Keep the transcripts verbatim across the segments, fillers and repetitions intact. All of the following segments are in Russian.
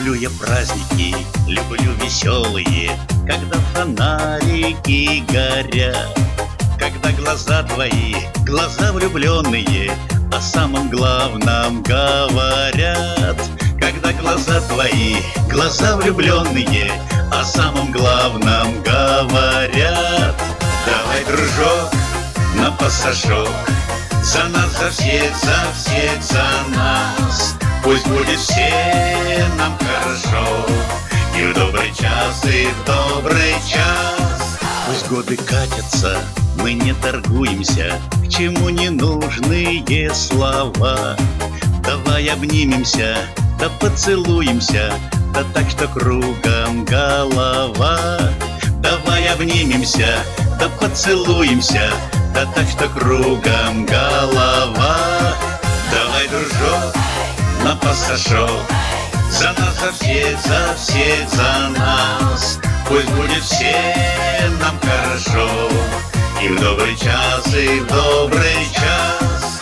Люблю я праздники, люблю веселые, когда фонарики горят, когда глаза твои, глаза влюбленные, о самом главном говорят. Когда глаза твои, глаза влюбленные, о самом главном говорят. Давай, дружок, на пассажок, за нас, за всех, за всех, за нас. Пусть будет всем нам хорошо, и в добрый час, и в добрый час. Пусть годы катятся, мы не торгуемся, к чему не нужные слова. Давай обнимемся, да поцелуемся, да так, что кругом голова. Давай обнимемся, да поцелуемся, да так, что кругом голова. Давай, дружок, на пассажок, за нас, за всех, за всех, за нас. Пусть будет всем нам хорошо, и в добрый час, и в добрый час.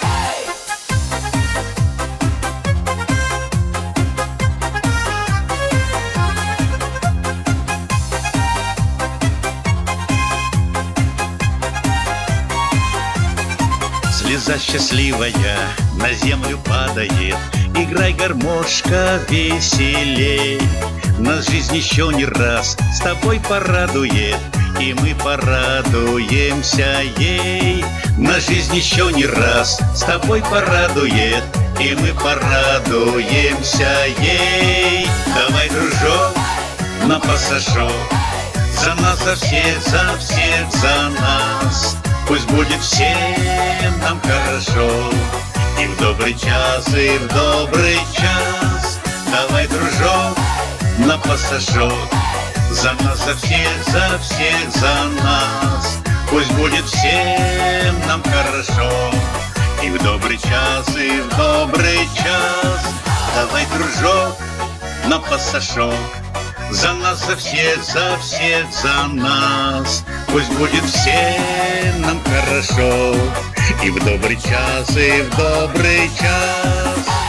Слеза счастливая на землю падает, играй, гармошка, веселей. Нас жизнь еще не раз с тобой порадует, и мы порадуемся ей. Нас жизнь еще не раз с тобой порадует, и мы порадуемся ей. Давай, дружок, на пассажок, за нас, за всех, за всех, за нас. Пусть будет всем нам хорошо, и в добрый час, и в добрый час. Давай, дружок, на пассажок, за нас, за всех, за всех, за нас. Пусть будет всем нам хорошо, и в добрый час, и в добрый час. Давай, дружок, на пассажок, за нас, за всех, за всех, за нас. Пусть будет всем нам хорошо, и в добрый час, и в добрый час.